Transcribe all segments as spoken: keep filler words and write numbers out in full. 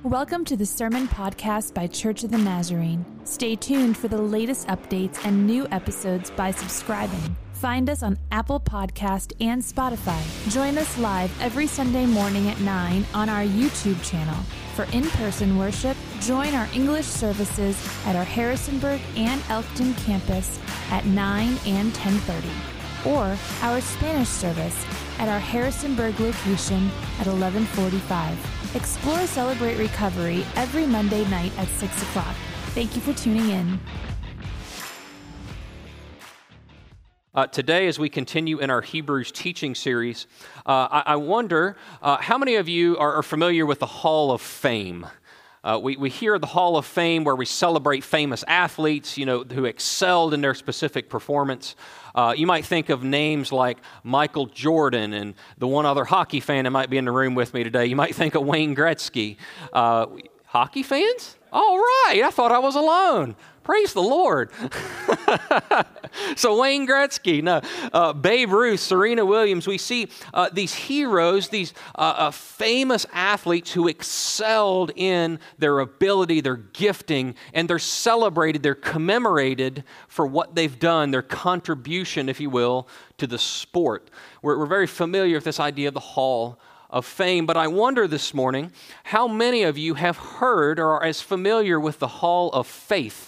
Welcome to the Sermon Podcast by Church of the Nazarene. Stay tuned for the latest updates and new episodes by subscribing. Find us on Apple Podcast and Spotify. Join us live every Sunday morning at nine on our YouTube channel. For in-person worship, join our English services at our Harrisonburg and Elkton campus at nine and ten thirty, or our Spanish service at our Harrisonburg location at eleven forty-five. Explore Celebrate Recovery every Monday night at six o'clock. Thank you for tuning in. Uh, today, as we continue in our Hebrews teaching series, uh, I, I wonder uh, how many of you are, are familiar with the Hall of Fame? Uh, we, we hear the Hall of Fame where we celebrate famous athletes, you know, who excelled in their specific performance. Uh, you might think of names like Michael Jordan and the one other hockey fan that might be in the room with me today. You might think of Wayne Gretzky. Uh, hockey fans? All right, I thought I was alone. Praise the Lord. So Wayne Gretzky, no, uh, Babe Ruth, Serena Williams, we see uh, these heroes, these uh, uh, famous athletes who excelled in their ability, their gifting, and they're celebrated, they're commemorated for what they've done, their contribution, if you will, to the sport. We're, we're very familiar with this idea of the Hall of Fame, but I wonder this morning how many of you have heard or are as familiar with the Hall of Faith.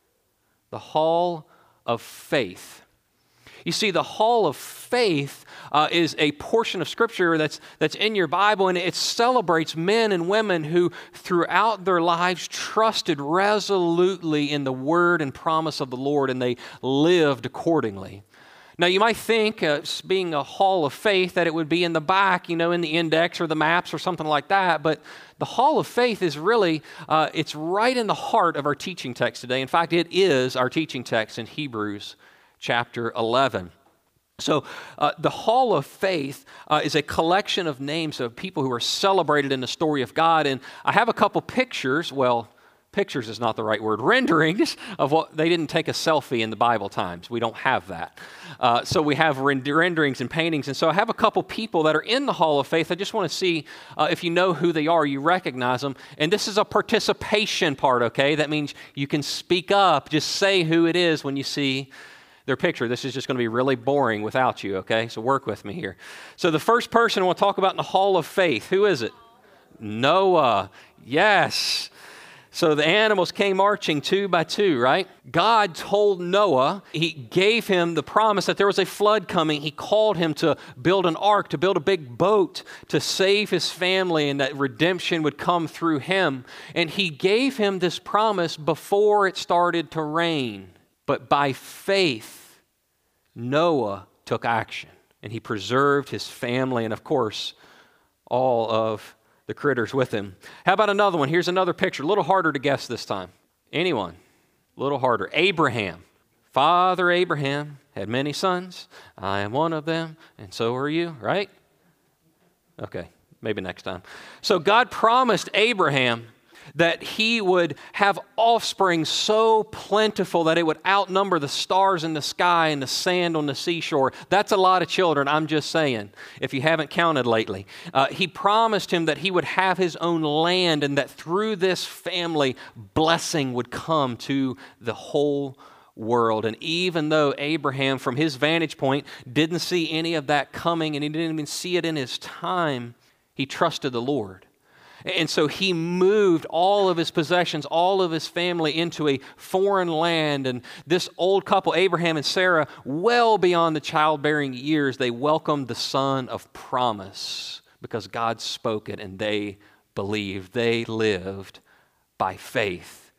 The Hall of Faith. You see, the Hall of Faith uh, is a portion of Scripture that's that's in your Bible, and it celebrates men and women who, throughout their lives, trusted resolutely in the word and promise of the Lord, and they lived accordingly. Now, you might think, uh, being a Hall of Faith, that it would be in the back, you know, in the index or the maps or something like that, but the Hall of Faith is really, uh, it's right in the heart of our teaching text today. In fact, it is our teaching text in Hebrews chapter eleven. So uh, the Hall of Faith uh, is a collection of names of people who are celebrated in the story of God, and I have a couple pictures, well, pictures is not the right word, renderings of what, they didn't take a selfie in the Bible times. We don't have that. Uh, so we have rend- renderings and paintings. And so I have a couple people that are in the Hall of Faith. I just want to see uh, if you know who they are, you recognize them. And this is a participation part, okay? That means you can speak up, just say who it is when you see their picture. This is just going to be really boring without you, okay? So work with me here. So the first person I want to talk about in the Hall of Faith, who is it? Noah. Yes. So the animals came marching two by two, right? God told Noah, he gave him the promise that there was a flood coming. He called him to build an ark, to build a big boat, to save his family, and that redemption would come through him. And he gave him this promise before it started to rain. But by faith, Noah took action, and he preserved his family and, of course, all of the critters with him. How about another one? Here's another picture. A little harder to guess this time. Anyone? A little harder. Abraham. Father Abraham had many sons. I am one of them, and so are you, right? Okay, maybe next time. So God promised Abraham that he would have offspring so plentiful that it would outnumber the stars in the sky and the sand on the seashore. That's a lot of children, I'm just saying, if you haven't counted lately. Uh, he promised him that he would have his own land and that through this family, blessing would come to the whole world. And even though Abraham, from his vantage point, didn't see any of that coming and he didn't even see it in his time, he trusted the Lord. And so he moved all of his possessions, all of his family into a foreign land. And this old couple, Abraham and Sarah, well beyond the childbearing years, they welcomed the son of promise because God spoke it and they believed. They lived by faith.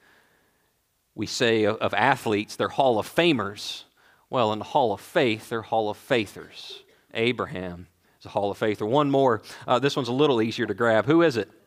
We say of athletes, they're Hall of Famers. Well, in the Hall of Faith, they're Hall of Faithers. Abraham is a Hall of Faither. One more. Uh, this one's a little easier to grab. Who is it?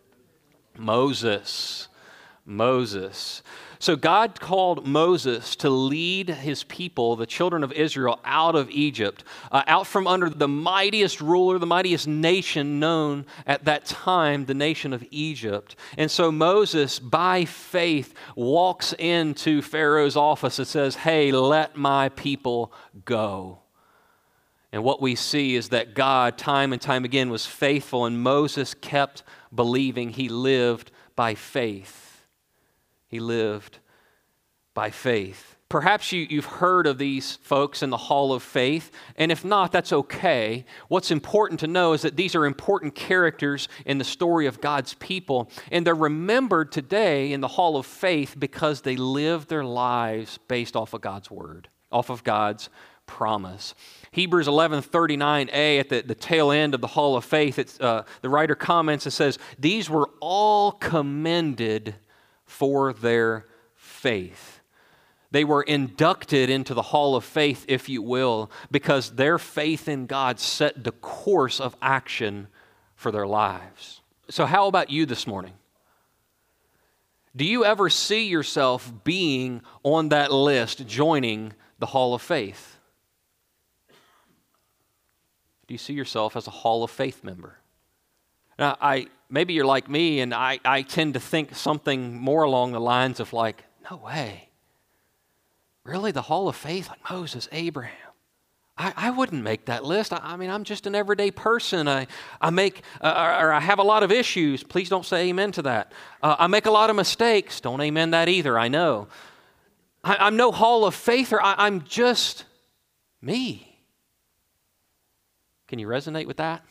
Moses. Moses. So God called Moses to lead his people, the children of Israel, out of Egypt, uh, out from under the mightiest ruler, the mightiest nation known at that time, the nation of Egypt. And so Moses, by faith, walks into Pharaoh's office and says, "Hey, let my people go." And what we see is that God, time and time again, was faithful, and Moses kept believing. He lived by faith. He lived by faith. Perhaps you, you've heard of these folks in the Hall of Faith, and if not, that's okay. What's important to know is that these are important characters in the story of God's people, and they're remembered today in the Hall of Faith because they lived their lives based off of God's Word, off of God's promise. Hebrews eleven thirty-nine a, at the, the tail end of the Hall of Faith, it's, uh, the writer comments and says, "These were all commended for their faith." They were inducted into the Hall of Faith, if you will, because their faith in God set the course of action for their lives. So how about you this morning? Do you ever see yourself being on that list, joining the Hall of Faith? Do you see yourself as a Hall of Faith member? Now, I maybe you're like me, and I, I tend to think something more along the lines of like, no way. Really, the Hall of Faith, like Moses, Abraham? I, I wouldn't make that list. I, I mean, I'm just an everyday person. I, I make, uh, or, or I have a lot of issues. Please don't say amen to that. Uh, I make a lot of mistakes. Don't amen that either, I know. I, I'm no Hall of Faith, or I, I'm just me. Can you resonate with that?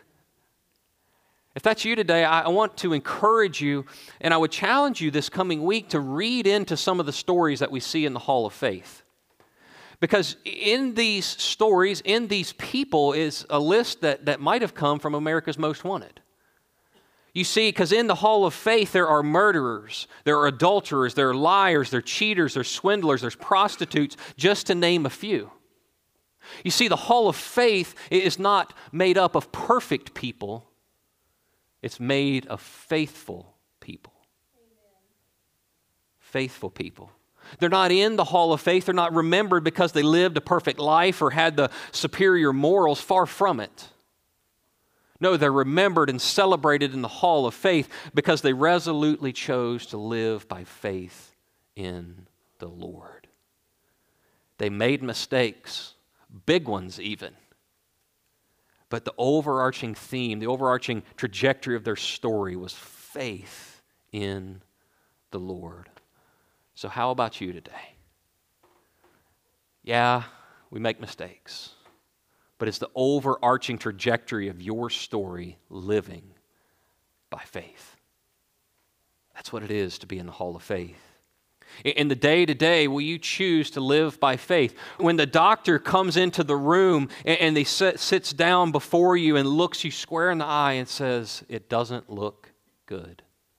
If that's you today, I want to encourage you, and I would challenge you this coming week to read into some of the stories that we see in the Hall of Faith. Because in these stories, in these people, is a list that, that might have come from America's Most Wanted. You see, because in the Hall of Faith, there are murderers, there are adulterers, there are liars, there are cheaters, there are swindlers, there's prostitutes, just to name a few. You see, the Hall of Faith is not made up of perfect people. It's made of faithful people. Amen. Faithful people. They're not in the Hall of Faith. They're not remembered because they lived a perfect life or had the superior morals. Far from it. No, they're remembered and celebrated in the Hall of Faith because they resolutely chose to live by faith in the Lord. They made mistakes, big ones even. But the overarching theme, the overarching trajectory of their story was faith in the Lord. So how about you today? Yeah, we make mistakes, but it's the overarching trajectory of your story living by faith. That's what it is to be in the Hall of Faith. In the day-to-day, will you choose to live by faith? When the doctor comes into the room and he sits down before you and looks you square in the eye and says, "It doesn't look good,"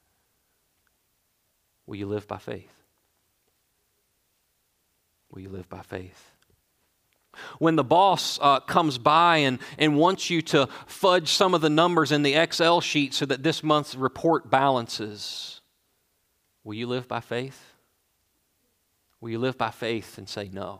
will you live by faith? Will you live by faith? When the boss uh, comes by and, and wants you to fudge some of the numbers in the Excel sheet so that this month's report balances, will you live by faith? Will you live by faith and say no?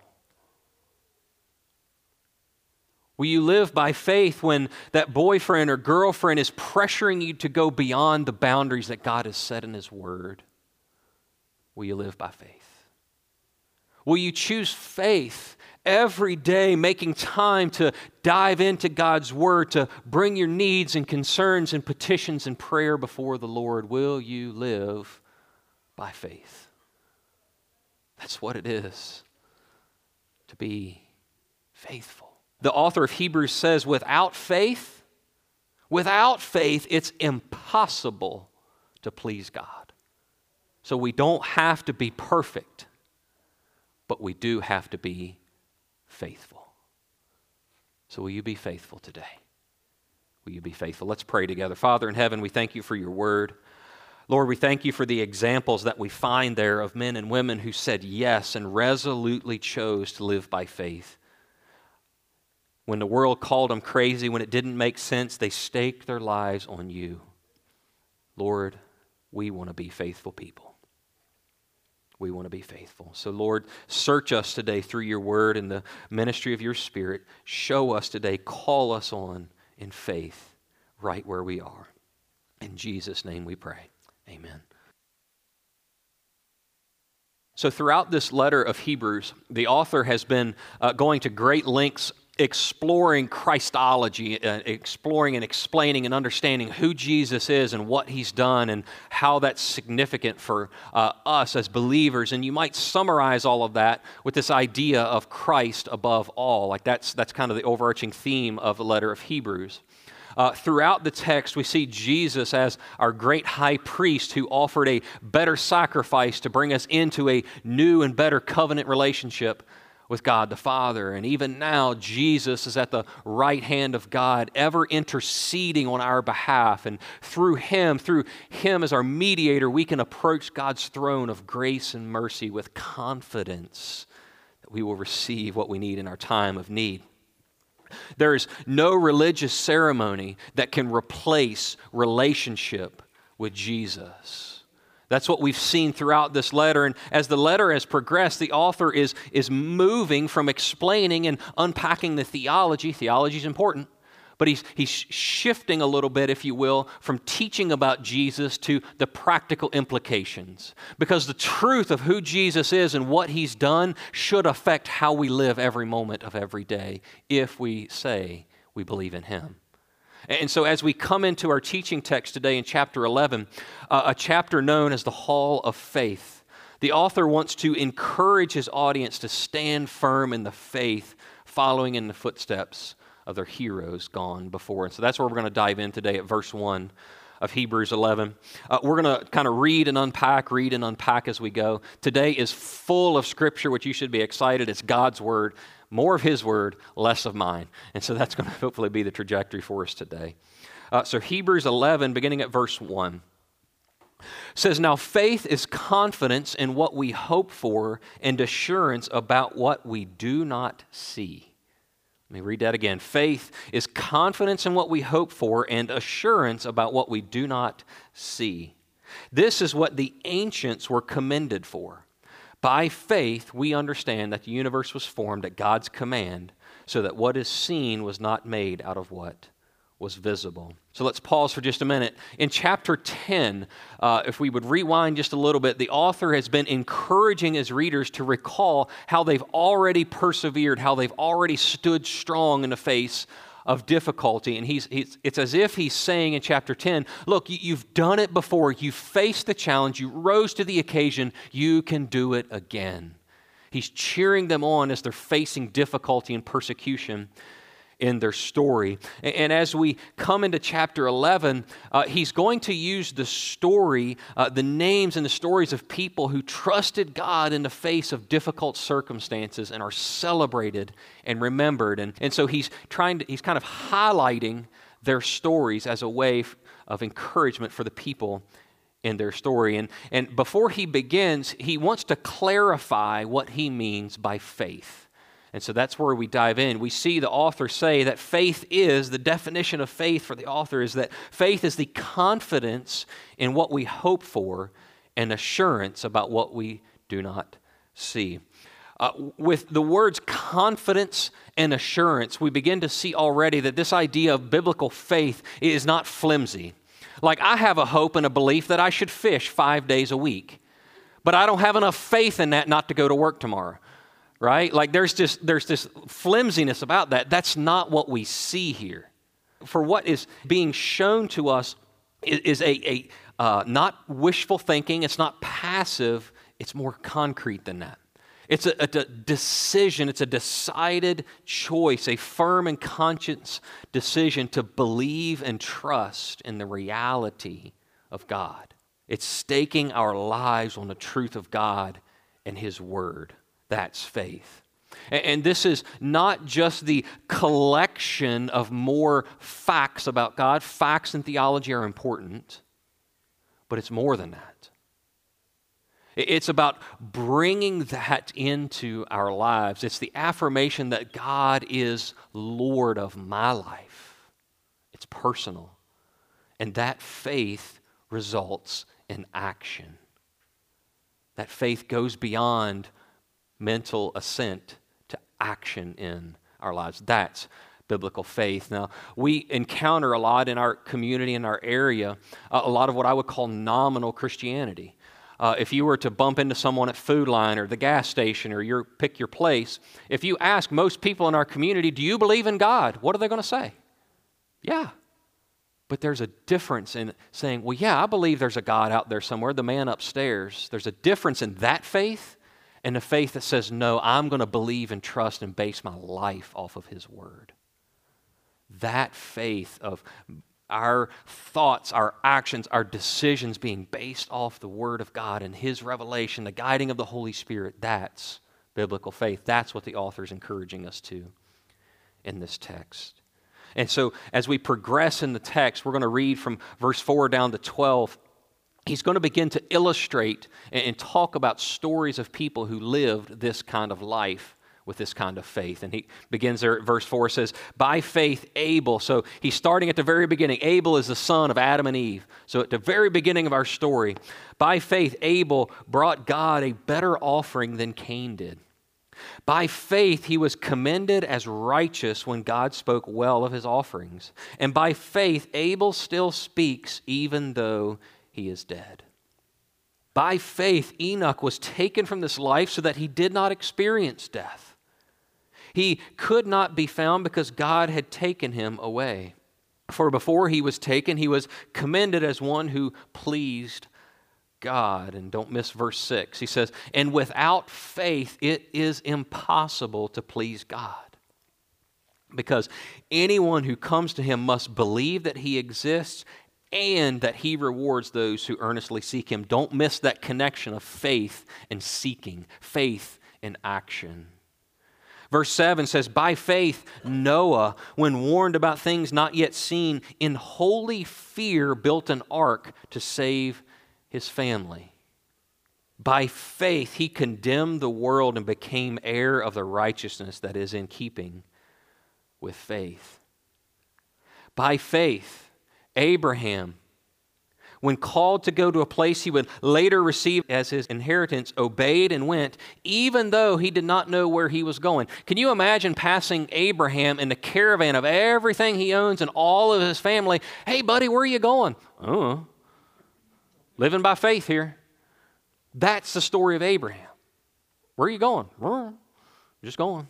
Will you live by faith when that boyfriend or girlfriend is pressuring you to go beyond the boundaries that God has set in His Word? Will you live by faith? Will you choose faith every day, making time to dive into God's Word, to bring your needs and concerns and petitions and prayer before the Lord? Will you live by faith? That's what it is to be faithful. The author of Hebrews says, without faith, without faith, it's impossible to please God. So we don't have to be perfect, but we do have to be faithful. So will you be faithful today? Will you be faithful? Let's pray together. Father in heaven, we thank you for your word. Lord, we thank you for the examples that we find there of men and women who said yes and resolutely chose to live by faith. When the world called them crazy, when it didn't make sense, they staked their lives on you. Lord, we want to be faithful people. We want to be faithful. So Lord, search us today through your word and the ministry of your Spirit. Show us today, call us on in faith right where we are. In Jesus' name we pray. Amen. So throughout this letter of Hebrews, the author has been uh, going to great lengths exploring Christology, uh, exploring and explaining and understanding who Jesus is and what he's done and how that's significant for uh, us as believers. And you might summarize all of that with this idea of Christ above all. Like that's, that's kind of the overarching theme of the letter of Hebrews. Uh, throughout the text, we see Jesus as our great high priest who offered a better sacrifice to bring us into a new and better covenant relationship with God the Father. And even now, Jesus is at the right hand of God, ever interceding on our behalf. And through Him, through Him as our mediator, we can approach God's throne of grace and mercy with confidence that we will receive what we need in our time of need. There is no religious ceremony that can replace relationship with Jesus. That's what we've seen throughout this letter. And as the letter has progressed, the author is, is moving from explaining and unpacking the theology. Theology is important. But he's, he's shifting a little bit, if you will, from teaching about Jesus to the practical implications. Because the truth of who Jesus is and what he's done should affect how we live every moment of every day if we say we believe in him. And so as we come into our teaching text today in chapter eleven, uh, a chapter known as the Hall of Faith, the author wants to encourage his audience to stand firm in the faith, following in the footsteps of their heroes gone before. And so that's where we're going to dive in today at verse one of Hebrews eleven. Uh, we're going to kind of read and unpack, read and unpack as we go. Today is full of Scripture, which you should be excited. It's God's Word. More of His Word, less of mine. And so that's going to hopefully be the trajectory for us today. Uh, so Hebrews eleven, beginning at verse one, says, "Now faith is confidence in what we hope for and assurance about what we do not see." Let me read that again. Faith is confidence in what we hope for and assurance about what we do not see. This is what the ancients were commended for. By faith, we understand that the universe was formed at God's command, so that what is seen was not made out of what was visible. So let's pause for just a minute. In chapter ten, uh, if we would rewind just a little bit, the author has been encouraging his readers to recall how they've already persevered, how they've already stood strong in the face of difficulty. And he's, he's, it's as if he's saying in chapter ten, look, you, you've done it before. You faced the challenge. You rose to the occasion. You can do it again. He's cheering them on as they're facing difficulty and persecution in their story. And, and as we come into chapter eleven, uh, he's going to use the story, uh, the names and the stories of people who trusted God in the face of difficult circumstances and are celebrated and remembered. And, and so he's trying to, he's kind of highlighting their stories as a way of encouragement for the people in their story. And, and before he begins, he wants to clarify what he means by faith. And so that's where we dive in. We see the author say that faith is, the definition of faith for the author is that faith is the confidence in what we hope for and assurance about what we do not see. Uh, with the words confidence and assurance, we begin to see already that this idea of biblical faith is not flimsy. Like, I have a hope and a belief that I should fish five days a week, but I don't have enough faith in that not to go to work tomorrow. Right? Like there's this, there's this flimsiness about that. That's not what we see here. For what is being shown to us is, is a, a uh, not wishful thinking. It's not passive. It's more concrete than that. It's a, a, a decision. It's a decided choice, a firm and conscious decision to believe and trust in the reality of God. It's staking our lives on the truth of God and His Word. That's faith. And this is not just the collection of more facts about God. Facts and theology are important, but it's more than that. It's about bringing that into our lives. It's the affirmation that God is Lord of my life. It's personal. And that faith results in action. That faith goes beyond mental assent to action in our lives. That's biblical faith. Now, we encounter a lot in our community, in our area, uh, a lot of what I would call nominal Christianity. Uh, if you were to bump into someone at Food Line or the gas station or your pick your place, if you ask most people in our community, do you believe in God? What are they going to say? Yeah. But there's a difference in saying, well, yeah, I believe there's a God out there somewhere, the man upstairs. There's a difference in that faith and the faith that says, no, I'm going to believe and trust and base my life off of His Word. That faith of our thoughts, our actions, our decisions being based off the Word of God and His revelation, the guiding of the Holy Spirit, that's biblical faith. That's what the author is encouraging us to in this text. And so as we progress in the text, we're going to read from verse four down to twelve. He's going to begin to illustrate and talk about stories of people who lived this kind of life with this kind of faith. And he begins there at verse four, says, by faith Abel. So he's starting at the very beginning. Abel is the son of Adam and Eve. So at the very beginning of our story, by faith Abel brought God a better offering than Cain did. By faith he was commended as righteous when God spoke well of his offerings. And by faith Abel still speaks even though he is dead. By faith Enoch was taken from this life so that he did not experience death. He could not be found because God had taken him away. For before he was taken, he was commended as one who pleased God. And don't miss verse six. He says, and without faith, it is impossible to please God. Because anyone who comes to Him must believe that He exists and that He rewards those who earnestly seek Him. Don't miss that connection of faith and seeking, faith and action. Verse seven says, by faith Noah, when warned about things not yet seen, in holy fear built an ark to save his family. By faith he condemned the world and became heir of the righteousness that is in keeping with faith. By faith Abraham, when called to go to a place he would later receive as his inheritance, obeyed and went, even though he did not know where he was going. Can you imagine passing Abraham in the caravan of everything he owns and all of his family? Hey, buddy, where are you going? Oh, living by faith here. That's the story of Abraham. Where are you going? Oh, just going.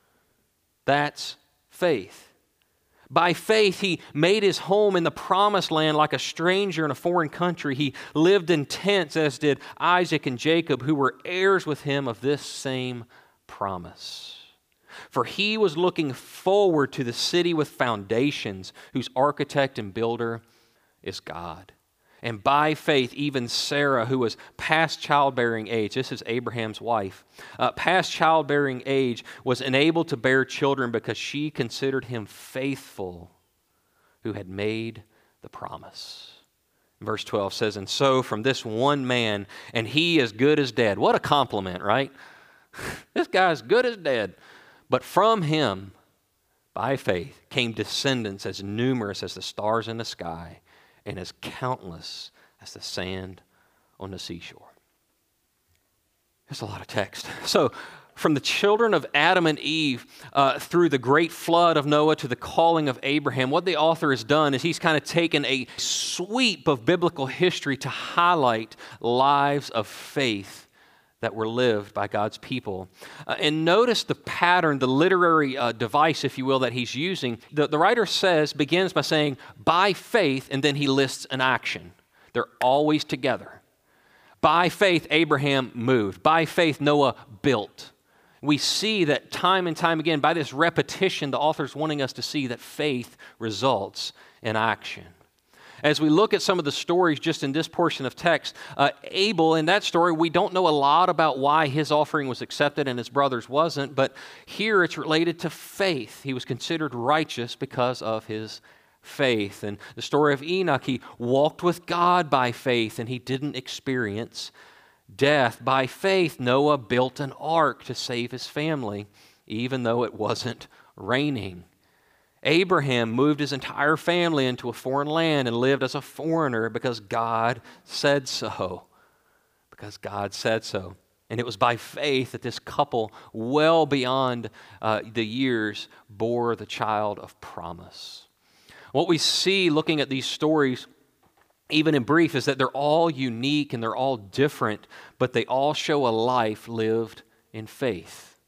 That's faith. By faith, he made his home in the promised land like a stranger in a foreign country. He lived in tents, as did Isaac and Jacob, who were heirs with him of this same promise. For he was looking forward to the city with foundations, whose architect and builder is God. And by faith, even Sarah, who was past childbearing age, this is Abraham's wife, uh, past childbearing age, was enabled to bear children because she considered him faithful who had made the promise. Verse twelve says, and so from this one man, and he as good as dead. What a compliment, right? This guy is good as dead. But from him, by faith, came descendants as numerous as the stars in the sky, and as countless as the sand on the seashore. That's a lot of text. So, from the children of Adam and Eve uh, through the great flood of Noah to the calling of Abraham, what the author has done is he's kind of taken a sweep of biblical history to highlight lives of faith that were lived by God's people. Uh, and notice the pattern, the literary uh, device, if you will, that he's using. The, the writer says, begins by saying, by faith, and then he lists an action. They're always together. By faith, Abraham moved. By faith, Noah built. We see that time and time again, by this repetition, the author's wanting us to see that faith results in action. As we look at some of the stories just in this portion of text, uh, Abel, in that story, we don't know a lot about why his offering was accepted and his brother's wasn't, but here it's related to faith. He was considered righteous because of his faith. And the story of Enoch, he walked with God by faith and he didn't experience death. By faith, Noah built an ark to save his family, even though it wasn't raining. Abraham moved his entire family into a foreign land and lived as a foreigner because God said so. Because God said so. And it was by faith that this couple, well beyond uh, the years, bore the child of promise. What we see looking at these stories even in brief, is that they're all unique and they're all different, but they all show a life lived in faith.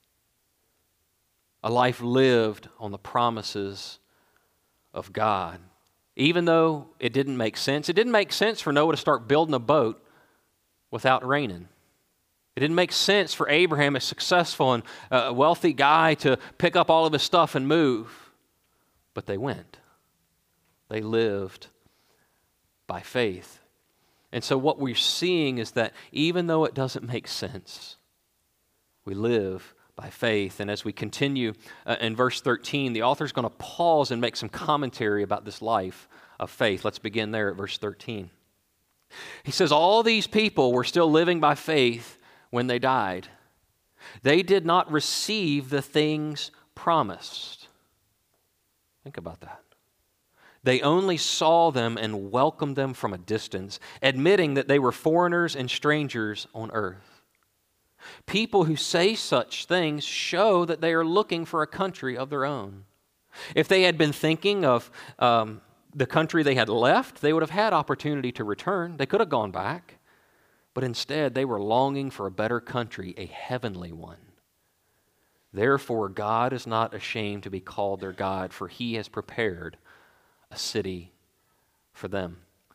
A life lived on the promises of God. Even though it didn't make sense. It didn't make sense for Noah to start building a boat without raining. It didn't make sense for Abraham, a successful and uh, wealthy guy, to pick up all of his stuff and move. But they went. They lived by faith. And so what we're seeing is that even though it doesn't make sense, we live by faith. And as we continue uh, in verse thirteen, the author's going to pause and make some commentary about this life of faith. Let's begin there at verse thirteen. He says, all these people were still living by faith when they died. They did not receive the things promised. Think about that. They only saw them and welcomed them from a distance, admitting that they were foreigners and strangers on earth. People who say such things show that they are looking for a country of their own. If they had been thinking of um, the country they had left, they would have had opportunity to return. They could have gone back. But instead, they were longing for a better country, a heavenly one. Therefore, God is not ashamed to be called their God, for He has prepared a city for them.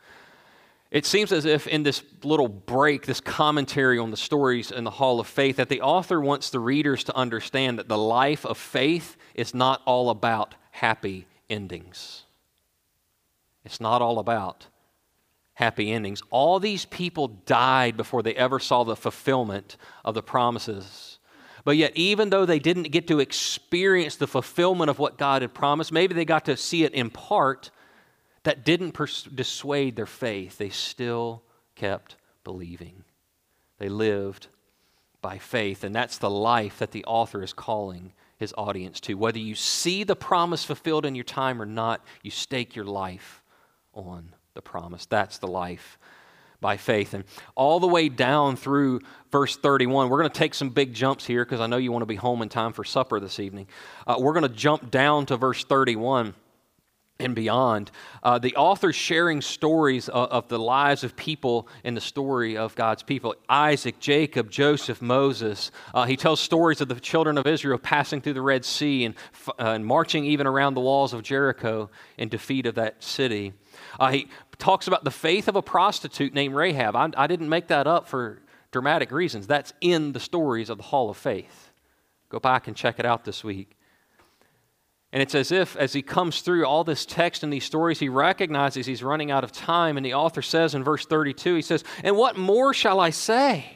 It seems as if in this little break, this commentary on the stories in the Hall of Faith, that the author wants the readers to understand that the life of faith is not all about happy endings. It's not all about happy endings. All these people died before they ever saw the fulfillment of the promises. But yet, even though they didn't get to experience the fulfillment of what God had promised, maybe they got to see it in part, that didn't pers- dissuade their faith. They still kept believing. They lived by faith, and that's the life that the author is calling his audience to. Whether you see the promise fulfilled in your time or not, you stake your life on the promise. That's the life by faith. And all the way down through verse thirty-one, we're going to take some big jumps here because I know you want to be home in time for supper this evening. Uh, we're going to jump down to verse thirty-one and beyond. Uh, the author's sharing stories of, of the lives of people in the story of God's people. Isaac, Jacob, Joseph, Moses. Uh, he tells stories of the children of Israel passing through the Red Sea and, uh, and marching even around the walls of Jericho in defeat of that city. Uh, he talks about the faith of a prostitute named Rahab. I, I didn't make that up for dramatic reasons. That's in the stories of the Hall of Faith. Go back and check it out this week. And it's as if, as he comes through all this text and these stories, he recognizes he's running out of time. And the author says in verse thirty-two, he says, "And what more shall I say?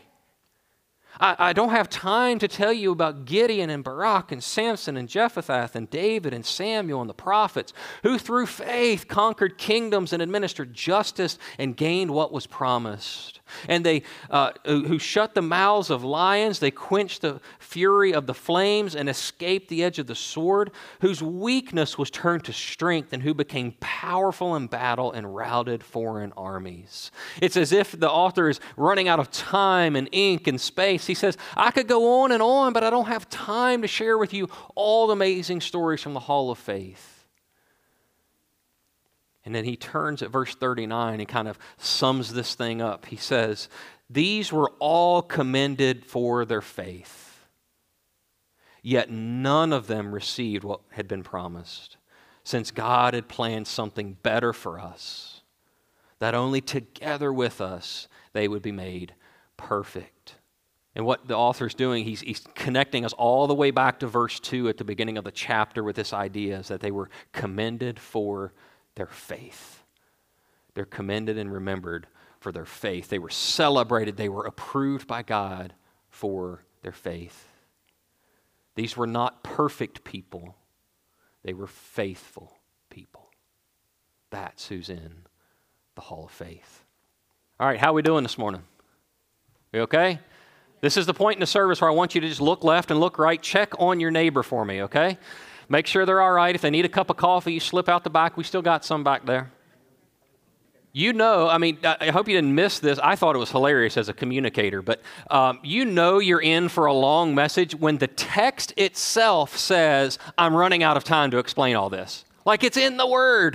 I, I don't have time to tell you about Gideon and Barak and Samson and Jephthah and David and Samuel and the prophets, who through faith conquered kingdoms and administered justice and gained what was promised. And they uh, who shut the mouths of lions, they quenched the fury of the flames and escaped the edge of the sword, whose weakness was turned to strength and who became powerful in battle and routed foreign armies." It's as if the author is running out of time and ink and space. He says, I could go on and on, but I don't have time to share with you all the amazing stories from the Hall of Faith. And then he turns at verse thirty-nine and kind of sums this thing up. He says, "These were all commended for their faith, yet none of them received what had been promised, since God had planned something better for us, that only together with us they would be made perfect." And what the author's doing, he's, he's connecting us all the way back to verse two at the beginning of the chapter with this idea is that they were commended for their faith. They're commended and remembered for their faith. They were celebrated. They were approved by God for their faith. These were not perfect people. They were faithful people. That's who's in the Hall of Faith. All right, how are we doing this morning? We okay? This is the point in the service where I want you to just look left and look right. Check on your neighbor for me, okay? Make sure they're all right. If they need a cup of coffee, you slip out the back. We still got some back there. You know, I mean, I hope you didn't miss this. I thought it was hilarious as a communicator, but um, you know you're in for a long message when the text itself says, I'm running out of time to explain all this. Like it's in the Word.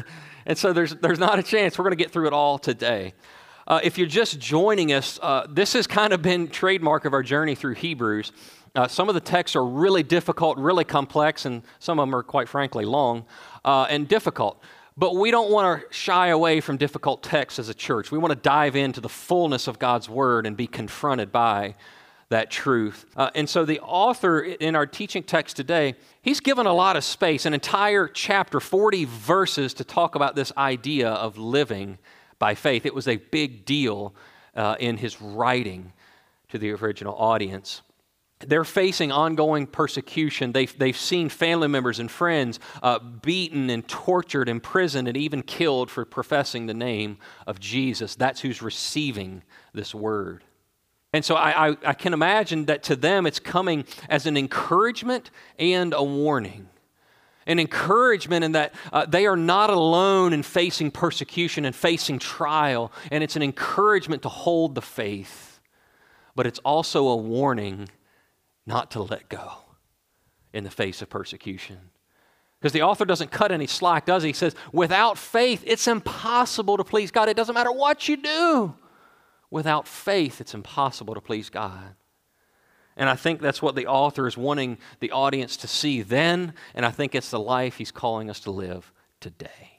And so there's, there's not a chance. We're going to get through it all today. Uh, if you're just joining us, uh, this has kind of been trademark of our journey through Hebrews. Uh, some of the texts are really difficult, really complex, and some of them are, quite frankly, long uh, and difficult. But we don't want to shy away from difficult texts as a church. We want to dive into the fullness of God's Word and be confronted by that truth. Uh, and so the author in our teaching text today, he's given a lot of space, an entire chapter, forty verses to talk about this idea of living by faith. It was a big deal uh, in his writing to the original audience. They're facing ongoing persecution. They've, they've seen family members and friends uh, beaten and tortured, imprisoned, and even killed for professing the name of Jesus. That's who's receiving this word. And so I, I, I can imagine that to them it's coming as an encouragement and a warning. An encouragement in that uh, they are not alone in facing persecution and facing trial. And it's an encouragement to hold the faith. But it's also a warning not to let go in the face of persecution. Because the author doesn't cut any slack, does he? He says, without faith, it's impossible to please God. It doesn't matter what you do. Without faith, it's impossible to please God. And I think that's what the author is wanting the audience to see then, and I think it's the life he's calling us to live today.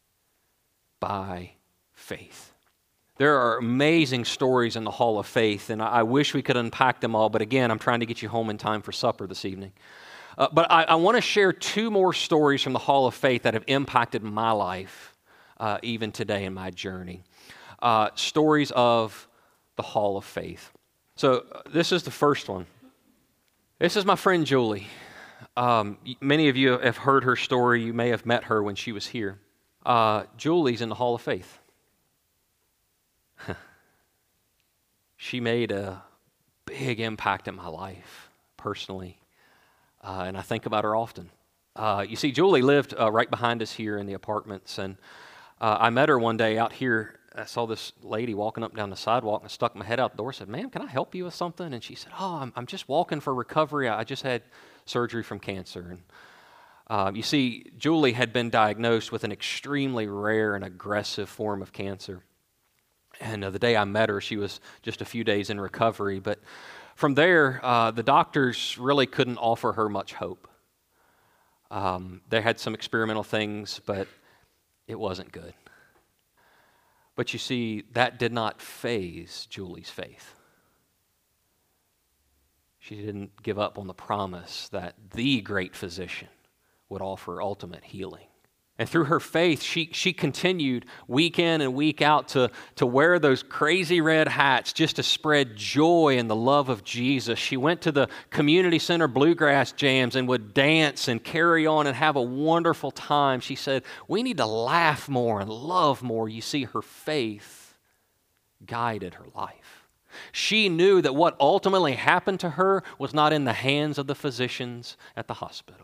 By faith. There are amazing stories in the Hall of Faith, and I wish we could unpack them all, but again, I'm trying to get you home in time for supper this evening. Uh, but I, I want to share two more stories from the Hall of Faith that have impacted my life, uh, even today in my journey. Uh, stories of the Hall of Faith. So uh, this is the first one. This is my friend Julie. Um, many of you have heard her story. You may have met her when she was here. Uh, Julie's in the Hall of Faith. She made a big impact in my life, personally, uh, and I think about her often. Uh, you see, Julie lived uh, right behind us here in the apartments, and uh, I met her one day out here. I saw this lady walking up down the sidewalk, and I stuck my head out the door and said, "Ma'am, can I help you with something?" And she said, "Oh, I'm, I'm just walking for recovery. I just had surgery from cancer." And uh, you see, Julie had been diagnosed with an extremely rare and aggressive form of cancer. And uh, the day I met her, she was just a few days in recovery. But from there, uh, the doctors really couldn't offer her much hope. Um, they had some experimental things, but it wasn't good. But you see, that did not faze Julie's faith. She didn't give up on the promise that the great physician would offer ultimate healing. And through her faith, she, she continued week in and week out to, to wear those crazy red hats just to spread joy and the love of Jesus. She went to the community center bluegrass jams and would dance and carry on and have a wonderful time. She said, we need to laugh more and love more. You see, her faith guided her life. She knew that what ultimately happened to her was not in the hands of the physicians at the hospital.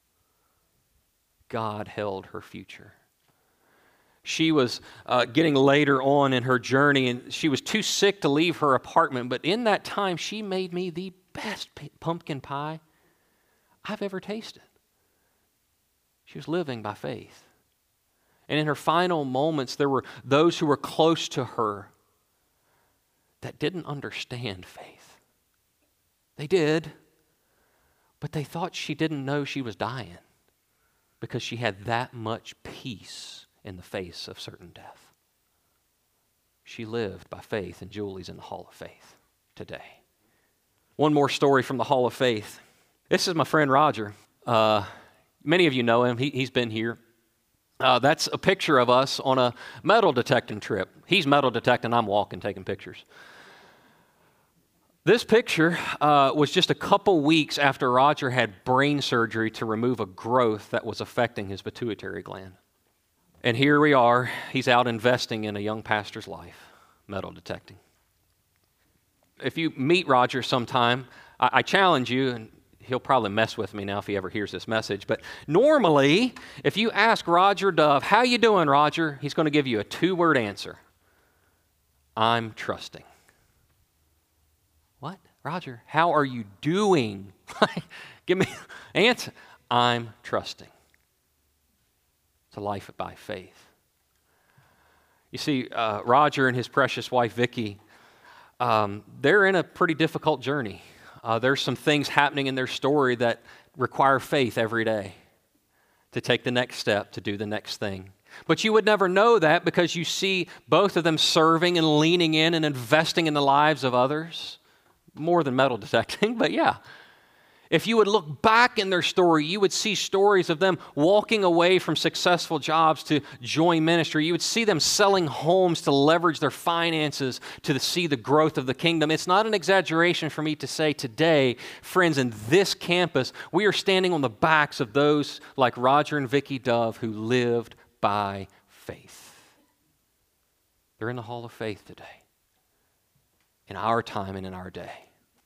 God held her future. She was uh, getting later on in her journey, and she was too sick to leave her apartment, but in that time, she made me the best p- pumpkin pie I've ever tasted. She was living by faith. And in her final moments, there were those who were close to her that didn't understand faith. They did, but they thought she didn't know she was dying, because she had that much peace in the face of certain death. She lived by faith, and Julie's in the Hall of Faith today. One more story from the Hall of Faith. This is my friend Roger. Uh, many of you know him. He, he's been here. Uh, that's a picture of us on a metal detecting trip. He's metal detecting, I'm walking, taking pictures. This picture uh, was just a couple weeks after Roger had brain surgery to remove a growth that was affecting his pituitary gland. And here we are, he's out investing in a young pastor's life, metal detecting. If you meet Roger sometime, I, I challenge you, and he'll probably mess with me now if he ever hears this message, but normally, if you ask Roger Dove, how you doing, Roger? He's going to give you a two-word answer. I'm trusting. What? Roger, how are you doing? Give me an answer. I'm trusting. It's a life by faith. You see, uh, Roger and his precious wife, Vicki, um, they're in a pretty difficult journey. Uh, there's some things happening in their story that require faith every day to take the next step, to do the next thing. But you would never know that because you see both of them serving and leaning in and investing in the lives of others. More than metal detecting, but yeah. If you would look back in their story, you would see stories of them walking away from successful jobs to join ministry. You would see them selling homes to leverage their finances to see the growth of the kingdom. It's not an exaggeration for me to say today, friends, in this campus, we are standing on the backs of those like Roger and Vicki Dove who lived by faith. They're in the hall of faith today, in our time and in our day.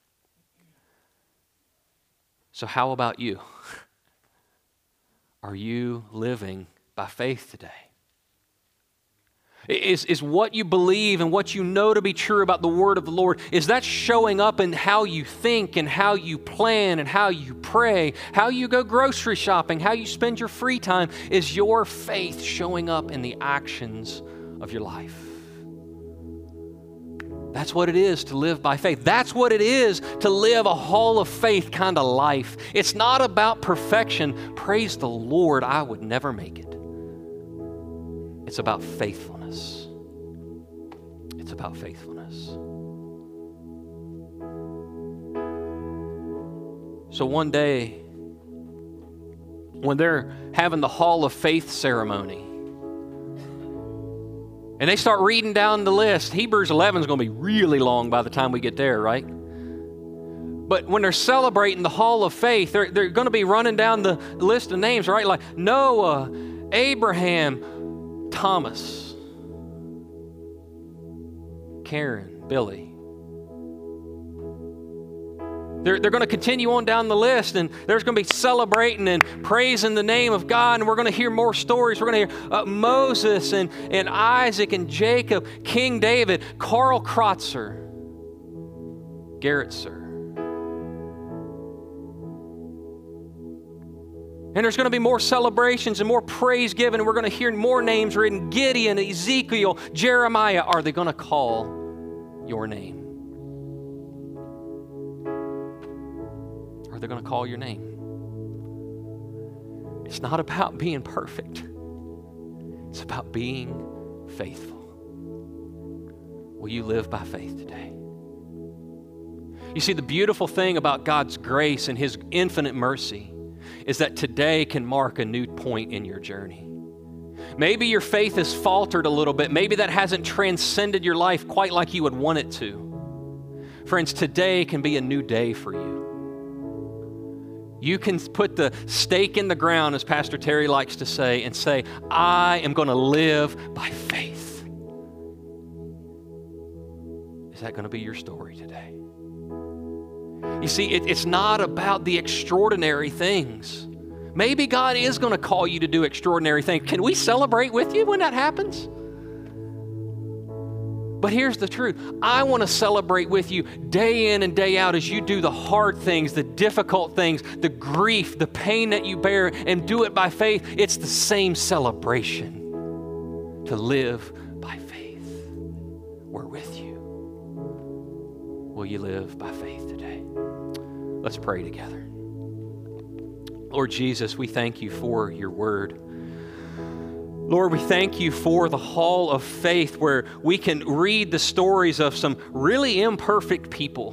So how about you? Are you living by faith today? Is, is what you believe and what you know to be true about the word of the Lord, is that showing up in how you think and how you plan and how you pray, how you go grocery shopping, how you spend your free time? Is your faith showing up in the actions of your life? That's what it is to live by faith. That's what it is to live a hall of faith kind of life. It's not about perfection. Praise the Lord, I would never make it. It's about faithfulness. It's about faithfulness. So one day, when they're having the Hall of Faith ceremony, and they start reading down the list. Hebrews eleven is going to be really long by the time we get there, right? But when they're celebrating the Hall of Faith, they're, they're going to be running down the list of names, right? Like Noah, Abraham, Thomas, Karen, Billy. They're, they're going to continue on down the list, and there's going to be celebrating and praising the name of God, and we're going to hear more stories. We're going to hear uh, Moses and, and Isaac and Jacob, King David, Carl Krotzer, Garrett Sir. And there's going to be more celebrations and more praise given, and we're going to hear more names written. Gideon, Ezekiel, Jeremiah. Are they going to call your name? They're going to call your name. It's not about being perfect. It's about being faithful. Will you live by faith today? You see, the beautiful thing about God's grace and His infinite mercy is that today can mark a new point in your journey. Maybe your faith has faltered a little bit. Maybe that hasn't transcended your life quite like you would want it to. Friends, today can be a new day for you. You can put the stake in the ground, as Pastor Terry likes to say, and say, I am going to live by faith. Is that going to be your story today? You see, it, it's not about the extraordinary things. Maybe God is going to call you to do extraordinary things. Can we celebrate with you when that happens? But here's the truth. I want to celebrate with you day in and day out as you do the hard things, the difficult things, the grief, the pain that you bear, and do it by faith. It's the same celebration to live by faith. We're with you. Will you live by faith today? Let's pray together. Lord Jesus, we thank you for your word. Lord, we thank you for the hall of faith where we can read the stories of some really imperfect people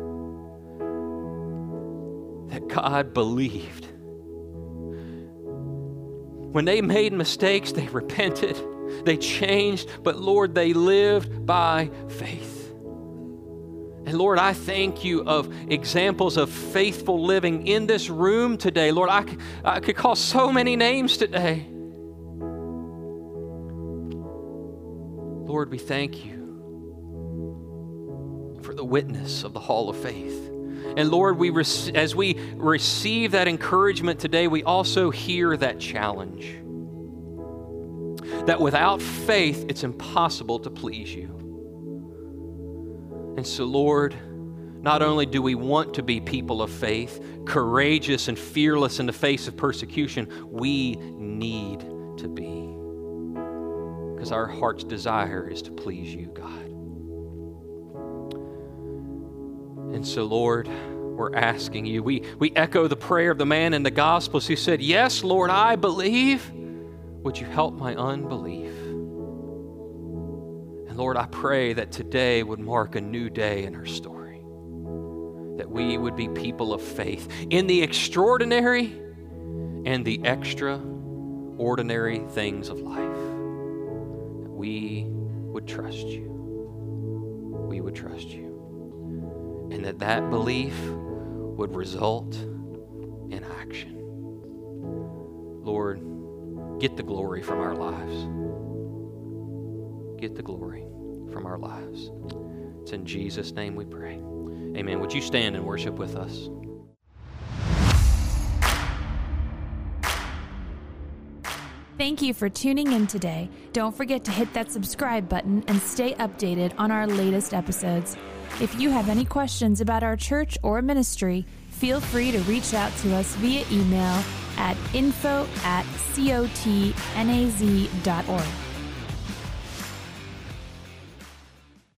that God believed. When they made mistakes, they repented, they changed, but Lord, they lived by faith. And Lord, I thank you of examples of faithful living in this room today. Lord, I, I could call so many names today. Lord, we thank you for the witness of the hall of faith. And Lord, we rec- as we receive that encouragement today, we also hear that challenge. That without faith, it's impossible to please you. And so, Lord, not only do we want to be people of faith, courageous and fearless in the face of persecution, we need to be. because our heart's desire is to please you, God. And so, Lord, we're asking you. We, we echo the prayer of the man in the Gospels who said, yes, Lord, I believe. Would you help my unbelief? And Lord, I pray that today would mark a new day in our story. That we would be people of faith in the extraordinary and the extraordinary things of life. That we would trust you. We would trust you. And that that belief would result in action. Lord, get the glory from our lives. Get the glory from our lives. It's in Jesus' name we pray. Amen. Would you stand and worship with us? Thank you for tuning in today. Don't forget to hit that subscribe button and stay updated on our latest episodes. If you have any questions about our church or ministry, feel free to reach out to us via email at info at cotnaz dot org.